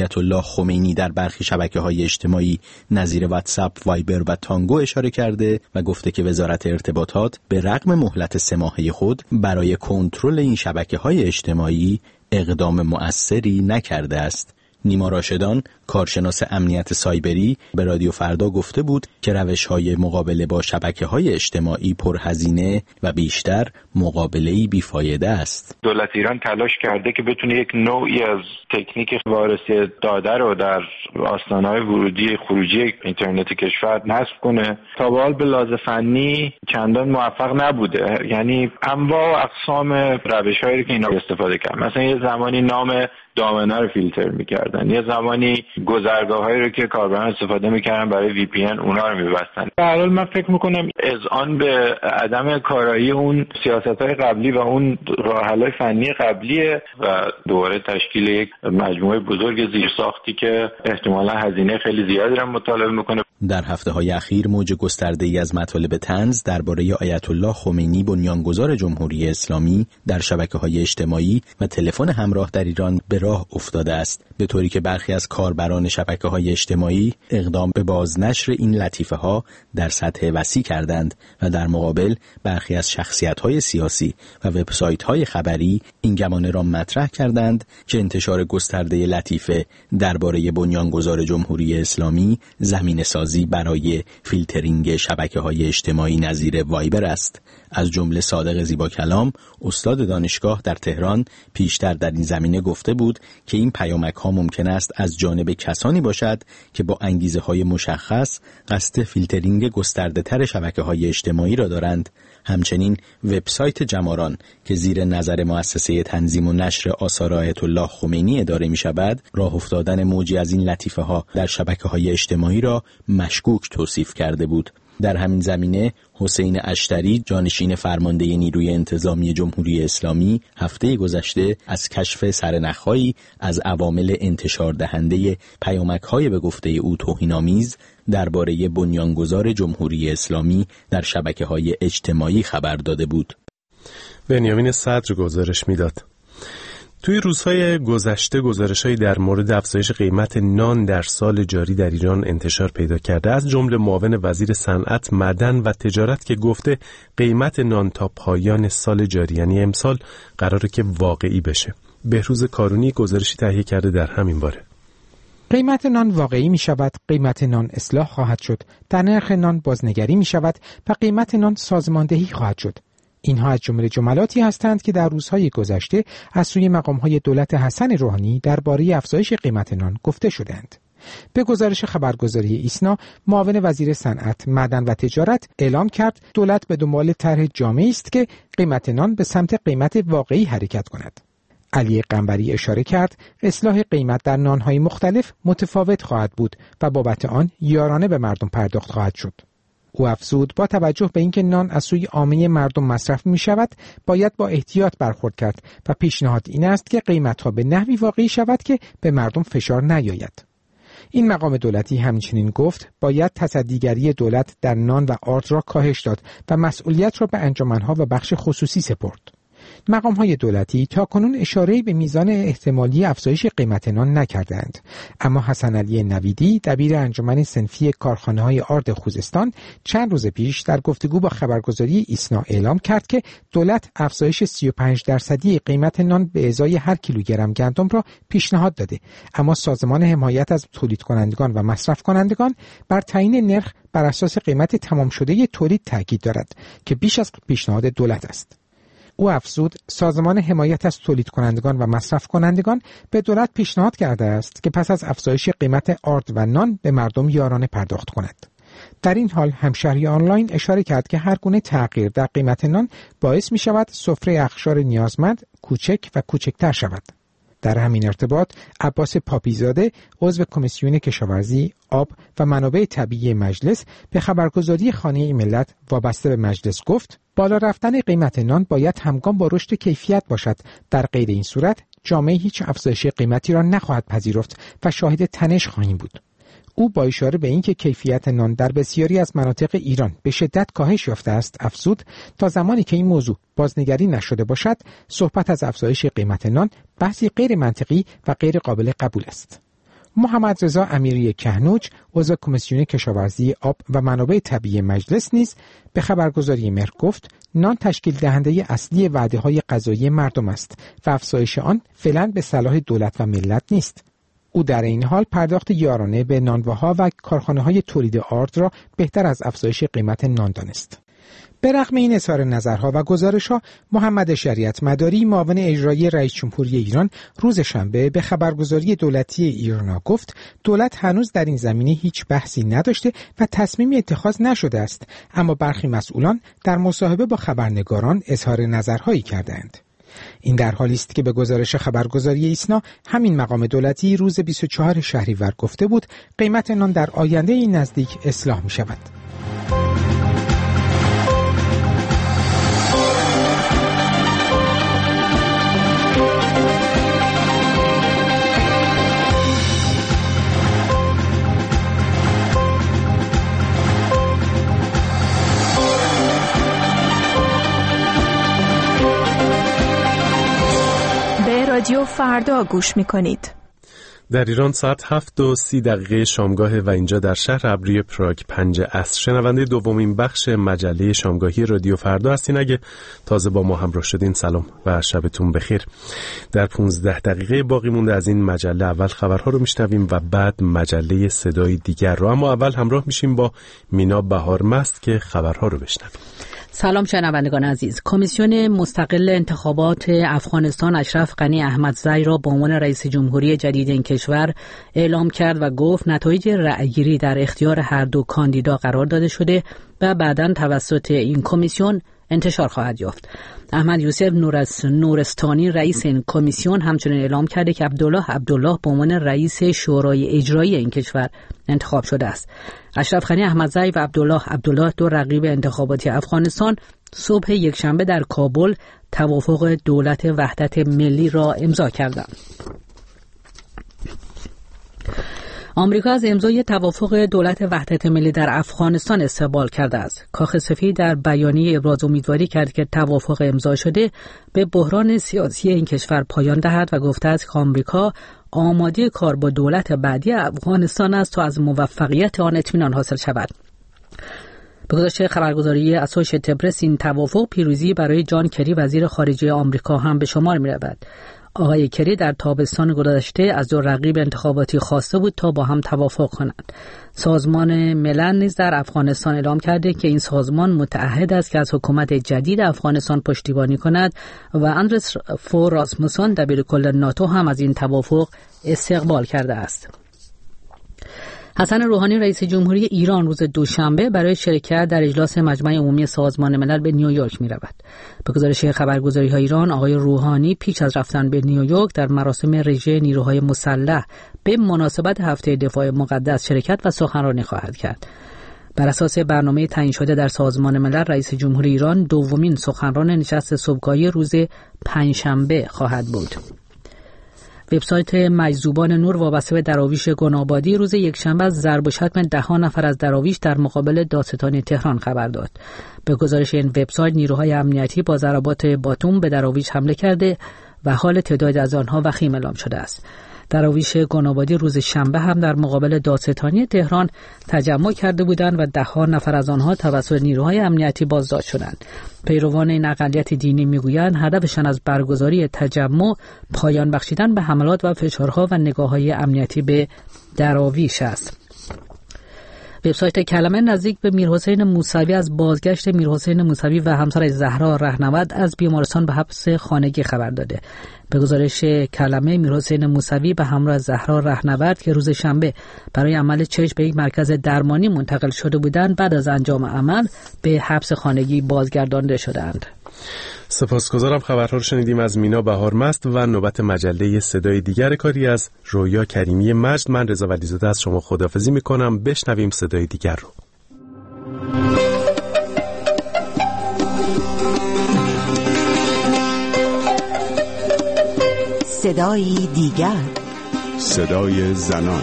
آیت الله خمینی در برخی شبکه‌های اجتماعی نظیر واتساپ، وایبر و تانگو اشاره کرده و گفته که وزارت ارتباطات به رغم مهلت سه ماهه خود برای کنترل این شبکه‌های اجتماعی اقدام مؤثری نکرده است. نیما راشدان، کارشناس امنیت سایبری، به رادیو فردا گفته بود که روش‌های مقابله با شبکه‌های اجتماعی پرهزینه و بیشتر مقابله‌ای بیفایده است. دولت ایران تلاش کرده که بتونه یک نوعی از تکنیک وارسی داده رو در آستانه‌های ورودی خروجی اینترنت کشور نصب کنه. تا به حال به لحاظ فنی چندان موفق نبوده. یعنی انواع و اقسام روش‌هایی که اینا استفاده کردن. مثلا یه زمانی نام دامنه رو فیلتر می‌کردن، یه زمانی گذرگاه‌هایی رو که کاربران استفاده می‌کردن برای وی پی ان اونها رو می‌بستن. در حال من فکر می‌کنم اذعان به عدم کارایی اون سیاست‌های قبلی و اون راه‌حل‌های فنی قبلیه و دوباره تشکیل یک مجموعه بزرگ زیرساختی که احتمالاً هزینه خیلی زیادی رو مطالبه می‌کنه. در هفته‌های اخیر موج گسترده‌ای از مطالب طنز درباره آیت الله خمینی بنیانگذار جمهوری اسلامی در شبکه‌های اجتماعی و تلفن همراه در ایران به راه افتاده است، به طوری که برخی از کاربران شبکه‌های اجتماعی اقدام به بازنشر این لطیفه‌ها در سطح وسیع کردند و در مقابل برخی از شخصیت‌های سیاسی و وبسایت‌های خبری این گمانه را مطرح کردند که انتشار گسترده لطیفه درباره بنیانگذار جمهوری اسلامی زمینه‌سازی برای فیلترینگ شبکه‌های اجتماعی نظیر وایبر است. از جمله صادق زیبا کلام، استاد دانشگاه در تهران، پیشتر در این زمینه گفته بود که این پیامک‌ها ممکن است از جانب کسانی باشد که با انگیزه‌های مشخص قصد فیلترینگ گسترده‌تر شبکه‌های اجتماعی را دارند. همچنین وبسایت جماران که زیر نظر مؤسسه تنظیم و نشر آثار آیت الله خمینی اداره می‌شود، راه افتادن موجی از این لطیفه‌ها در شبکه‌های اجتماعی را مشکوک توصیف کرده بود. در همین زمینه حسین اشتری، جانشین فرمانده نیروی انتظامی جمهوری اسلامی، هفته گذشته از کشف سرنخ‌هایی از عوامل انتشار دهنده پیامک‌های به گفته او توهین‌آمیز درباره بنیانگذار جمهوری اسلامی در شبکه‌های اجتماعی خبر داده بود. بنیامین صدر گزارش میداد. توی روزهای گذشته گزارش‌هایی در مورد افزایش قیمت نان در سال جاری در ایران انتشار پیدا کرده، از جمله معاون وزیر صنعت، معدن و تجارت که گفته قیمت نان تا پایان سال جاری یعنی امسال قراره که واقعی بشه. بهروز کارونی گزارشی تهیه کرده در همین باره. قیمت نان واقعی می شود، قیمت نان اصلاح خواهد شد، در نرخ نان بازنگری می شود و قیمت نان سازماندهی خواهد شد. اینها از جمله جملاتی هستند که در روزهای گذشته از سوی مقام‌های دولت حسن روحانی درباره افزایش قیمت نان گفته شدند. به گزارش خبرگزاری ایسنا، معاون وزیر صنعت، معدن و تجارت اعلام کرد دولت به دنبال طرح جامعی است که قیمت نان به سمت قیمت واقعی حرکت کند. علی قنبری اشاره کرد اصلاح قیمت در نان‌های مختلف متفاوت خواهد بود و بابت آن یارانه به مردم پرداخت خواهد شد. او افزود با توجه به اینکه نان از سوی عامه مردم مصرف می شود، باید با احتیاط برخورد کرد و پیشنهاد این است که قیمت‌ها به نحوی واقعی شود که به مردم فشار نیاید. این مقام دولتی همچنین گفت باید تصدیگری دولت در نان و آرد را کاهش داد و مسئولیت را به انجمن‌ها و بخش خصوصی سپرد. مقام‌های دولتی تاکنون اشاره‌ای به میزان احتمالی افزایش قیمت نان نکردند، اما حسن علی نویدی، دبیر انجمن صنفی کارخانه‌های آرد خوزستان، چند روز پیش در گفتگو با خبرگزاری ایسنا اعلام کرد که دولت افزایش سی و پنج درصدی قیمت نان به ازای هر کیلوگرم گندم را پیشنهاد داده، اما سازمان حمایت از تولید کنندگان و مصرف کنندگان بر تعیین نرخ بر اساس قیمت تمام شده تولید تاکید دارد که بیش از پیشنهاد دولت است. او افزود سازمان حمایت از تولید کنندگان و مصرف کنندگان به دولت پیشنهاد کرده است که پس از افزایش قیمت آرد و نان به مردم یارانه پرداخت کند. در این حال همشهری آنلاین اشاره کرد که هر گونه تغییر در قیمت نان باعث می شود سفره اقشار نیازمند کوچک و کوچکتر شود. در همین ارتباط عباس پاپیزاده، عضو کمیسیون کشاورزی، آب و منابع طبیعی مجلس، به خبرگزاری خانه ملت وابسته به مجلس گفت بالا رفتن قیمت نان باید همگام با رشد کیفیت باشد. در غیر این صورت جامعه هیچ افزایش قیمتی را نخواهد پذیرفت و شاهد تنش خواهیم بود. او با اشاره به اینکه کیفیت نان در بسیاری از مناطق ایران به شدت کاهش یافته است افزود تا زمانی که این موضوع بازنگری نشده باشد صحبت از افزایش قیمت نان بحثی غیر منطقی و غیر قابل قبول است. محمد رضا امیری کهنوج عضو کمیسیون کشاورزی آب و منابع طبیعی مجلس نیز به خبرگزاری مهر گفت نان تشکیل دهنده اصلی وعده‌های غذایی مردم است و افزایش آن فعلا به صلاح دولت و ملت نیست. او در این حال پرداخت یارانه به نانواها و کارخانه‌های تولید آرد را بهتر از افزایش قیمت نان دانست. به رغم این اظهار نظرها و گزارش‌ها، محمد شریعت مداری معاون اجرایی رئیس جمهوری ایران روز شنبه به خبرگزاری دولتی ایرنا گفت دولت هنوز در این زمینه هیچ بحثی نداشته و تصمیمی اتخاذ نشده است، اما برخی مسئولان در مصاحبه با خبرنگاران اظهار نظرهایی کردند. این در حالی است که به گزارش خبرگزاری ایسنا همین مقام دولتی روز بیست و چهارم شهریور گفته بود قیمت نان در آینده نزدیک اصلاح می شود. رادیو فردا گوش می‌کنید. در ایران ساعت هفت و سی دقیقه شامگاه و اینجا در شهر ابری پراگ پنج عصر. شنونده دومین بخش مجله شامگاهی رادیو فردا هستین. اگه تازه با ما همراه شدین سلام و شبتون بخیر. در پانزده دقیقه باقی مونده از این مجله اول خبرها رو میشنویم و بعد مجله صدای دیگر رو. اما اول همراه میشیم با مینا بهارمست که خبرها رو بشنویم. سلام شنوندگان عزیز. کمیسیون مستقل انتخابات افغانستان اشرف غنی احمدزی را به عنوان رئیس جمهوری جدید این کشور اعلام کرد و گفت نتایج رأیگیری در اختیار هر دو کاندیدا قرار داده شده و بعداً توسط این کمیسیون انتشار خواهد یافت. احمد یوسف نورستانی رئیس این کمیسیون همچنین اعلام کرده که عبدالله عبدالله به عنوان رئیس شورای اجرایی این کشور انتخاب شده است. اشرف غنی احمدزی و عبدالله عبدالله دو رقیب انتخاباتی افغانستان صبح یکشنبه در کابل توافق دولت وحدت ملی را امضا کردند. آمریکا از امضای توافق دولت وحدت ملی در افغانستان استقبال کرده است. کاخ سفید در بیانیه ابراز امیدواری کرد که توافق امضا شده به بحران سیاسی این کشور پایان دهد و گفته است که آمریکا آماده کار با دولت بعدی افغانستان است تا از موفقیت آن اطمینان حاصل شود. به گزارش خبرگزاری اسوشییتد پرس این توافق پیروزی برای جان کری وزیر خارجه آمریکا هم به شمار می‌رود. آقای کری در تابستان گذشته از دو رقیب انتخاباتی خواسته بود تا با هم توافق کنند. سازمان ملل نیز در افغانستان اعلام کرده که این سازمان متعهد است که از حکومت جدید افغانستان پشتیبانی کند و اندرس فور راسموسون دبیرکل ناتو هم از این توافق استقبال کرده است. حسن روحانی رئیس جمهوری ایران روز دوشنبه برای شرکت در اجلاس مجمع عمومی سازمان ملل به نیویورک می رود. به گزارش خبرگزاری های ایران آقای روحانی پیش از رفتن به نیویورک در مراسم رژه نیروهای مسلح به مناسبت هفته دفاع مقدس شرکت و سخنرانی خواهد کرد. بر اساس برنامه تعیین شده در سازمان ملل رئیس جمهوری ایران دومین سخنران نشست صبحگاهی روز پنجشنبه خواهد بود. وبسایت مجذوبان نور وابسته به دراویش گنابادی روز یکشنبه از ضرب و شتم ده نفر از دراویش در مقابل دادستانی تهران خبر داد. به گزارش این وبسایت نیروهای امنیتی با ضربات باتوم به دراویش حمله کرده و حال تعداد از آنها وخیم اعلام شده است. دراویش گنابادی روز شنبه هم در مقابل دادستانی تهران تجمع کرده بودند و ده ها نفر از آنها توسط نیروهای امنیتی بازداشت شدند. پیروان این اقلیت دینی میگویند هدفشان از برگزاری تجمع پایان بخشیدن به حملات و فشارها و نگاه‌های امنیتی به دراویش است. وبسایت کلمه نزدیک به میرحسین موسوی از بازگشت میرحسین موسوی و همسرش زهرا رهنورد از بیمارستان به حبس خانگی خبر داده. به گزارش کلمه میرحسین موسوی به همراه زهرا رهنورد که روز شنبه برای عمل چشم به یک مرکز درمانی منتقل شده بودند بعد از انجام عمل به حبس خانگی بازگردانده شدند. سپاسگزارم. خبرها رو شنیدیم از مینا بهارمست و نوبت مجله صدای دیگر کاری از رویا کریمی مجد. من رضا ولیزاده از شما خداحافظی میکنم. بشنویم صدای دیگر رو. صدای دیگر، صدای زنان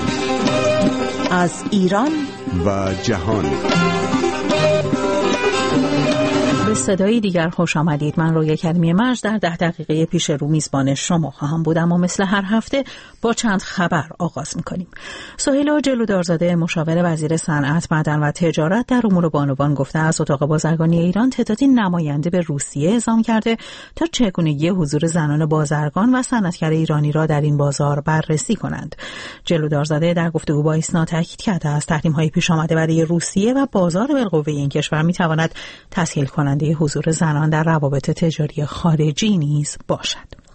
از ایران و جهان. به صدای دیگر خوش آمدید. من رویا کریمی مرج در ده دقیقه پیش رو میزبان شما خواهم بود، اما مثل هر هفته با چند خبر آغاز میکنیم. سهیلا جلودارزاده مشاور وزیر صنعت، معدن و تجارت در امور بانوان گفته از اتاق بازرگانی ایران تعدادی نماینده به روسیه اعزام کرده تا چگونگی حضور زنان بازرگان و صنعتگر ایرانی را در این بازار بررسی کنند. جلودارزاده در گفتگو با ایسنا تاکید کرده است تحریم‌های پیش آمده برای روسیه و بازار بالقوه این کشور میتواند تسهیل کننده حضور زنان در روابط تجاری خارجی نیز باشد.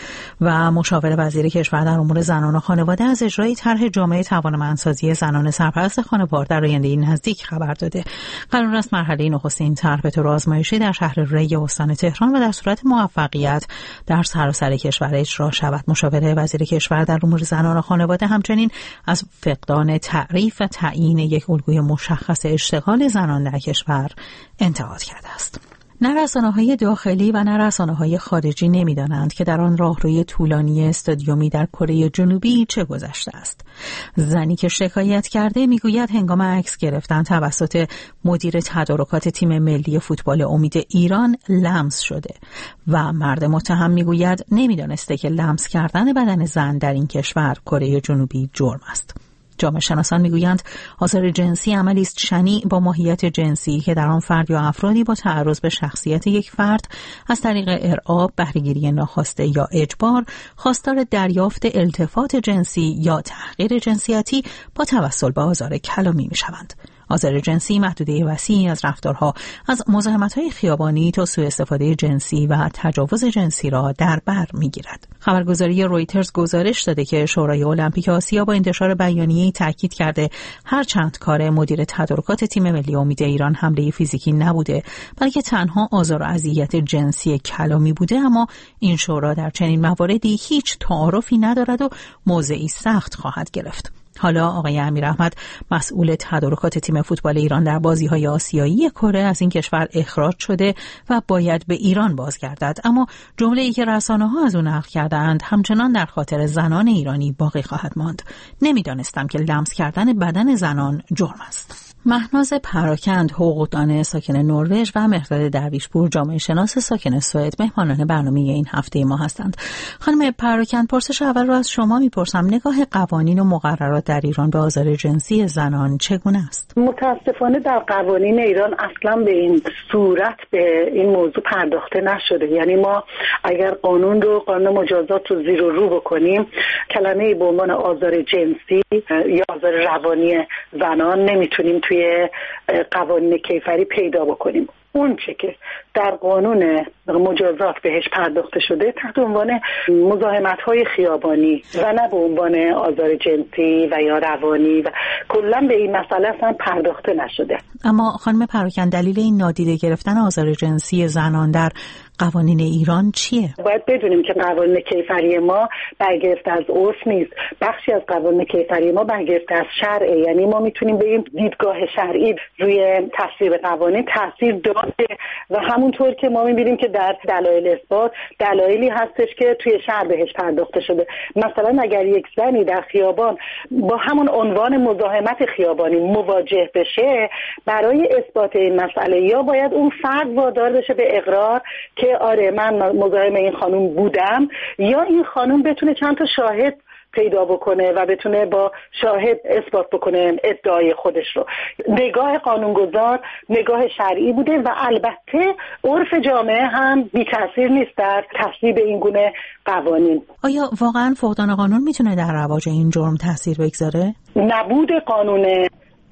و مشاور وزیر کشور در امور زنان و خانواده از اجرای طرح جامعه توانمندسازی زنان سرپرست خانوار در آینده نزدیک خبر داده. قرار است مرحله نخستین طرح به طور آزمایشی در شهر ری استان تهران و در صورت موفقیت در سراسر کشور اجرا شود. مشاور وزیر کشور در امور زنان و خانواده همچنین از فقدان تعریف و تعیین یک الگوی مشخص اشتغال زنان در کشور انتقاد کرده است. نه رسانه‌های داخلی و نه رسانه‌های خارجی نمی‌دانند که در آن راهروی طولانی استادیومی در کره جنوبی چه گذشته است. زنی که شکایت کرده میگوید هنگام عکس گرفتن توسط مدیر تدارکات تیم ملی فوتبال امید ایران لمس شده و مرد متهم میگوید نمی‌دانسته که لمس کردن بدن زن در این کشور کره جنوبی جرم است. جامعه شناسان میگویند آزار جنسی عملی است شنیع با ماهیت جنسی که در آن فرد یا افرادی با تعرض به شخصیت یک فرد از طریق ارعاب، بهره‌گیری ناخواسته یا اجبار خواستار دریافت التفات جنسی یا تحقیر جنسیتی با توسل به آزار کلامی میشوند. آزار جنسی محدوده وسیعی از رفتارها از مزاحمت‌های خیابانی تا سوء استفاده جنسی و تجاوز جنسی را در بر می‌گیرد. خبرگزاری رویترز گزارش داده که شورای المپیک آسیا با انتشار بیانیه‌ای تاکید کرده هر چند کار مدیر تدارکات تیم ملی امید ایران حمله فیزیکی نبوده، بلکه تنها آزار و اذیت جنسی کلامی بوده، اما این شورا در چنین مواردی هیچ تعارفی ندارد و موضعی سخت خواهد گرفت. حالا آقای امیراحمد مسئول تدارکات تیم فوتبال ایران در بازی‌های آسیایی کره از این کشور اخراج شده و باید به ایران بازگردد، اما جمله‌ای که رسانه‌ها از او نقل کردند همچنان در خاطر زنان ایرانی باقی خواهد ماند. نمی‌دانستم که لمس کردن بدن زنان جرم است. مهناز پراکند، حقوقدان ساکن نروژ و مهرداد درویشپور، جامعه شناس ساکن سوئد، مهمانان برنامه این هفته ما هستند. خانم پراکند، پرسش اول را از شما میپرسم. نگاه قوانین و مقررات در ایران به آزار جنسی زنان چگونه است؟ متاسفانه در قوانین ایران اصلا به این صورت به این موضوع پرداخته نشده. یعنی ما اگر قانون رو قانون مجازات رو زیر و رو بکنیم، کلمه‌ای به عنوان آزار جنسی یا آزار روانی زنان نمیتونیم توی قوانین کیفری پیدا بکنیم. اون چه که در قانون مجازات بهش پرداخته شده تحت عنوان مزاحمت‌های خیابانی و نه به عنوان آزار جنسی و یا روانی و کلا به این مسئله اصلا پرداخته نشده. اما خانم پراکند، دلیل این نادیده گرفتن آزار جنسی زنان در قوانین ایران چیه؟ باید بدونیم که قوانین کیفری ما برگرفته از عرف نیست. بخشی از قوانین کیفری ما برگرفته از شرعه. یعنی ما میتونیم به این دیدگاه شرعی روی تصویب قوانین تاثیر داره و همونطور که ما میبینیم که در دلایل اثبات دلایلی هستش که توی شرع بهش پرداخته شده. مثلا اگر یک زنی در خیابان با همون عنوان مزاحمت خیابانی مواجه بشه، برای اثبات این مسئله یا باید اون فرد وادار بشه به اقرار که آره من مزاحم این خانم بودم، یا این خانم بتونه چند تا شاهد پیدا بکنه و بتونه با شاهد اثبات بکنه ادعای خودش رو. نگاه قانونگذار نگاه شرعی بوده و البته عرف جامعه هم بی تاثیر نیست در تصویب این گونه قوانین. آیا واقعا فقدان قانون میتونه در رواج این جرم تاثیر بگذاره؟ نبود قانون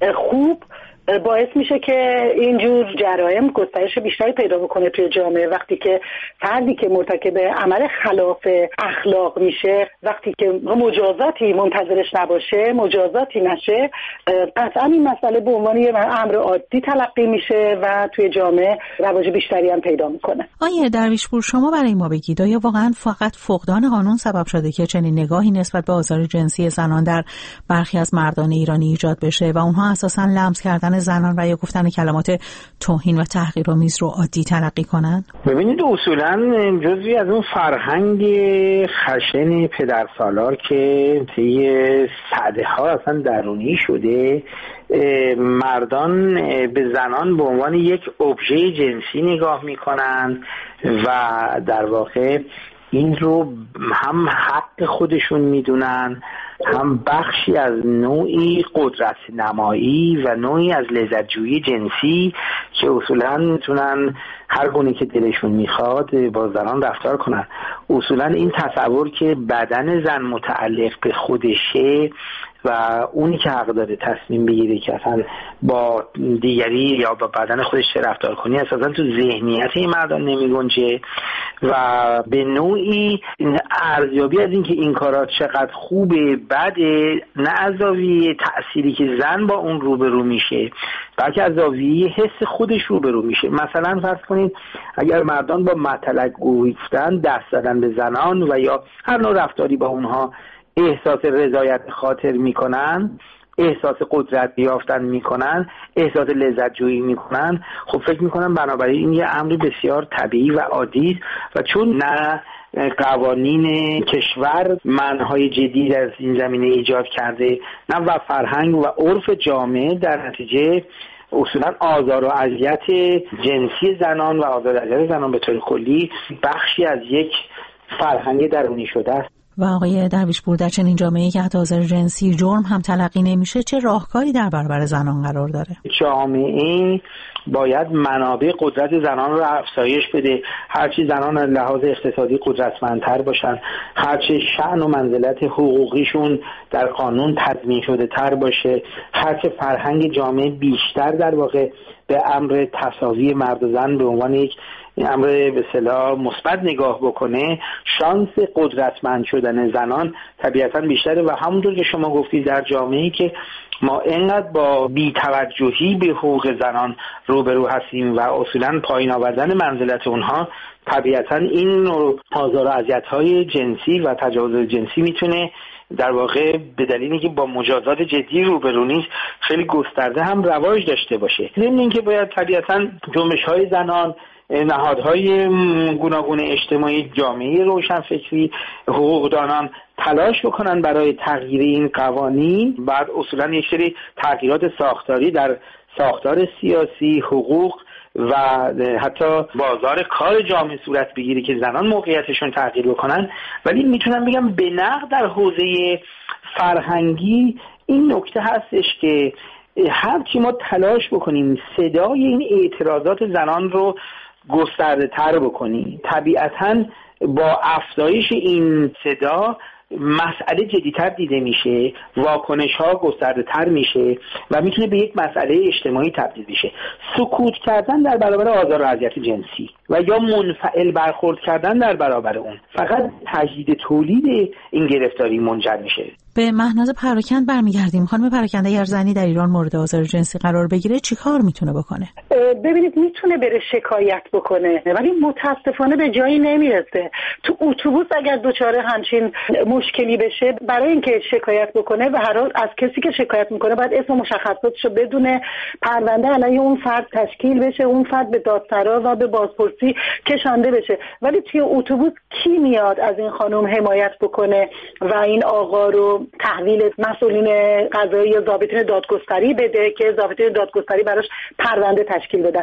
خوب باعث میشه که اینجور جرایم گسترش بیشتری پیدا بکنه توی جامعه. وقتی که فردی که مرتکب عمل خلاف اخلاق میشه، وقتی که مجازاتی منتظرش نباشه، مجازاتی نشه، قطعا این مسئله به عنوان یه امر عادی تلقی میشه و توی جامعه رواج بیشتری هم پیدا میکنه. آیه درویشپور، شما برای ما بگید آیا واقعا فقط فقدان قانون سبب شده که چنین نگاهی نسبت به آزار جنسی زنان در برخی از مردان ایرانی ایجاد بشه و اونها اساساً لمس کردن زنان و یا گفتن کلمات توهین و تحقیرآمیز رو عادی تلقی کنن؟ ببینید اصولا جزوی از اون فرهنگ خشن پدرسالار که طی سده ها اصلا درونی شده، مردان به زنان به عنوان یک ابژه جنسی نگاه میکنن و در واقع این رو هم حق خودشون میدونن، هم بخشی از نوعی قدرت نمایی و نوعی از لذت جویی جنسی که اصولا میتونن هر گونه که دلشون میخواد با زنان رفتار کنن. اصولا این تصور که بدن زن متعلق به خودشه و اونی که حق داره تصمیم بگیره که اصلا با دیگری یا با بدن خودش چه رفتار کنی اصلا تو ذهنیت این مردان نمی گنجه و به نوعی ارزیابی از این که این کارا چقدر خوبه بده نه از زاویه تأثیری که زن با اون روبرو میشه، بلکه از زاویه حس خودش روبرو میشه. مثلا فرض کنید اگر مردان با مطلق گفتن دست زدن به زنان و یا هر نوع رفتاری با اونها احساس رضایت خاطر میکنن، احساس قدرت یافتن میکنن، احساس لذت جویی میکنن، خب فکر میکنم بنابراین این یه امر بسیار طبیعی و عادی است و چون نه قوانین کشور منهای جدید از این زمینه ایجاد کرده نه و فرهنگ و عرف جامعه، در نتیجه اصولا آزار و اذیت جنسی زنان و آزار و اذیت زنان به طور کلی بخشی از یک فرهنگ درونی شده است. و آقای درویشپور در چنین جامعه‌ای که حتی آزار جنسی جرم هم تلقی نمیشه چه راهکاری در برابر زنان قرار داره؟ جامعه باید منابع قدرت زنان رو افزایش بده، هرچی زنان از لحاظ اقتصادی قدرتمندتر باشن، هرچی شأن و منزلت حقوقیشون در قانون تضمین شده تر باشه، هرچی فرهنگ جامعه بیشتر در واقع به امر تساوی مرد و زن به عنوان یک امر به اصطلاح مثبت نگاه بکنه، شانس قدرتمند شدن زنان طبیعتاً بیشتره و همونطور که شما گفتید در جامعه‌ای که ما اینقدر با بی‌توجهی به حقوق زنان روبرو هستیم و اصولاً پایین آوردن منزلت اونها، طبیعتاً این نوع آزار و اذیت‌های جنسی و تجاوز جنسی میتونه در واقع به دلیلی که با مجازات جدی روبرو نیست خیلی گسترده هم رواج داشته باشه. ضمن اینکه باید طبیعتاً جنبش‌های زنان، نهادهای گوناگون اجتماعی، جامعه روشنفکری، حقوقدانان تلاش بکنن برای تغییر این قوانین. بعد اصولا یک سری تغییرات ساختاری در ساختار سیاسی، حقوق و حتی بازار کار جامعه صورت بگیره که زنان موقعیتشون تغییر بکنن. ولی میتونم بگم به نقد در حوزه فرهنگی این نکته هستش که هر چی ما تلاش بکنیم صدای این اعتراضات زنان رو گسترده تر بکنیم، طبیعتاً با افزایش این صدا مسئله جدی‌تر دیده میشه، واکنش ها گسترده تر میشه و میتونه به یک مسئله اجتماعی تبدیل بشه. سکوت کردن در برابر آزار و اذیت جنسی و یا منفعل برخورد کردن در برابر اون فقط تجدید تولید این گرفتاری منجر میشه. به مهناز پراکند برمیگردیم. خانم پراکند اگر زنی در ایران مورد آزار جنسی قرار بگیره چی کار میتونه بکنه؟ ببینید میتونه بره شکایت بکنه ولی متاسفانه به جایی نمیرسه. تو اتوبوس اگر دچار همچین مشکلی بشه، برای اینکه شکایت بکنه و هر حال از کسی که شکایت میکنه باید اسم مشخصاتش رو بدونه، پرونده علیه اون فرد تشکیل بشه، اون فرد به دادسرا و به بازپرسی کشانده بشه. ولی توی اتوبوس کی میاد از این خانم حمایت بکنه و این آقا رو تحویل مسئولین قضایی یا ضابطین دادگستری بده که ضابطین دادگستری براش پرونده تشکیل بدن؟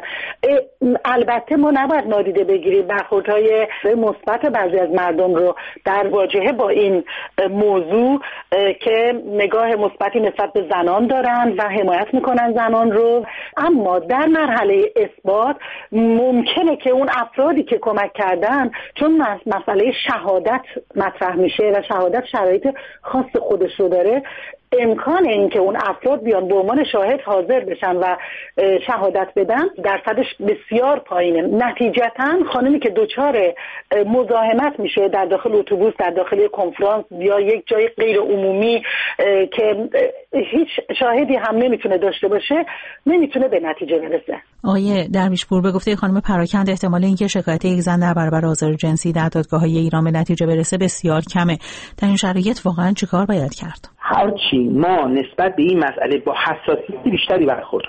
البته ما نباید نادیده بگیریم برخوردهای مثبت بعضی از مردم رو در مواجهه با این موضوع که نگاه مثبتی نسبت به زنان دارن و حمایت میکنن زنان رو، اما در مرحله اثبات ممکنه که اون افرادی که کمک کردن، چون مسئله شهادت مطرح میشه و شهادت شرایط خاص خودش رو داره، امکان این که اون افراد بیان به عنوان شاهد حاضر بشن و شهادت بدن درصدش بسیار پایینه. نتیجتاً خانمی که دچار مزاحمت میشه در داخل اتوبوس، در داخل کنفرانس یا یک جای غیر عمومی که هیچ شاهدی هم نمیتونه داشته باشه، نمیتونه به نتیجه برسه. آقای درویشپور، به گفته خانم پراکند احتمال اینکه شکایت یک زن در برابر آزار جنسی در دادگاه‌های ایران به نتیجه برسه بسیار کمه. در این شرایط واقعاً چیکار باید کرد؟ هرچی ما نسبت به این مسئله با حساسیت بیشتری برخورد کنیم،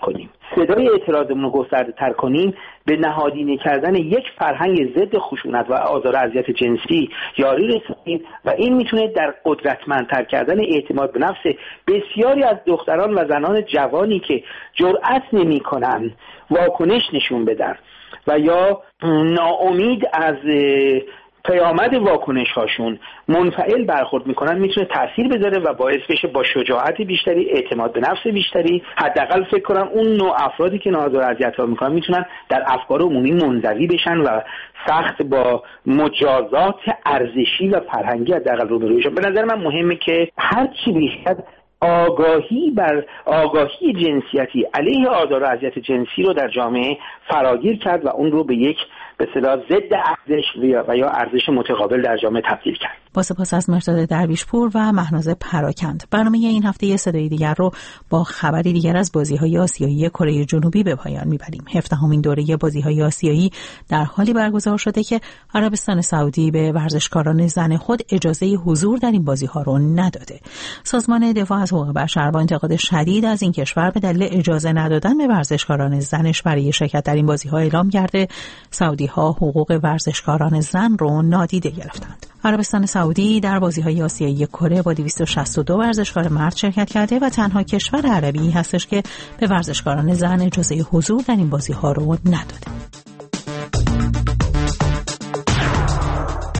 صدای اعتراضمون رو گسترده تر کنیم، به نهادینه کردن یک فرهنگ ضد خشونت و آزار و اذیت جنسی یاری رسونیم و این میتونه در قدرتمندتر کردن اعتماد به نفس بسیاری از دختران و زنان جوانی که جرأت نمی‌کنن واکنش نشون بدن و یا ناامید از پیامد واکنش هاشون منفعل برخورد میکنن میتونه تاثیر بذاره و باعث بشه با شجاعت بیشتری، اعتماد به نفس بیشتری، حداقل فکر کنم اون نوع افرادی که آزار و اذیت ها میکنن میتونن در افکار عمومی منزوی بشن و سخت با مجازات ارزشی و فرهنگی حداقل روبرو بشن. به نظر من مهمه که هر چی بیشتر آگاهی بر آگاهی جنسیتی علیه آزار و اذیت جنسی رو در جامعه فراگیر کرد و اون رو به یک به اصطلاح ضد ارزش و یا ارزش متقابل در جامعه تبدیل کرد. با سپاس از مرتضی درویشپور و مهناز پراکند. برنامه این هفته یه صدای دیگر رو با خبری دیگر از بازی‌های آسیایی کره جنوبی به پایان می‌بریم. هفدهمین دوره بازی‌های آسیایی در حالی برگزار شده که عربستان سعودی به ورزشکاران زن خود اجازه حضور در این بازی‌ها رو نداده. سازمان دفاع از حقوق بشر با انتقاد شدید از این کشور به دلیل اجازه ندادن به ورزشکاران زنش برای شرکت در این بازی‌ها اعلام کرده سعودی‌ها حقوق ورزشکاران زن رو نادیده گرفتند. عربستان سعودی در بازی‌های آسیایی کره با دویست و شصت و دو ورزشکار مرد شرکت کرده و تنها کشور عربی هستش که به ورزشکاران زن اجازه حضور در این بازی‌ها رو نداده.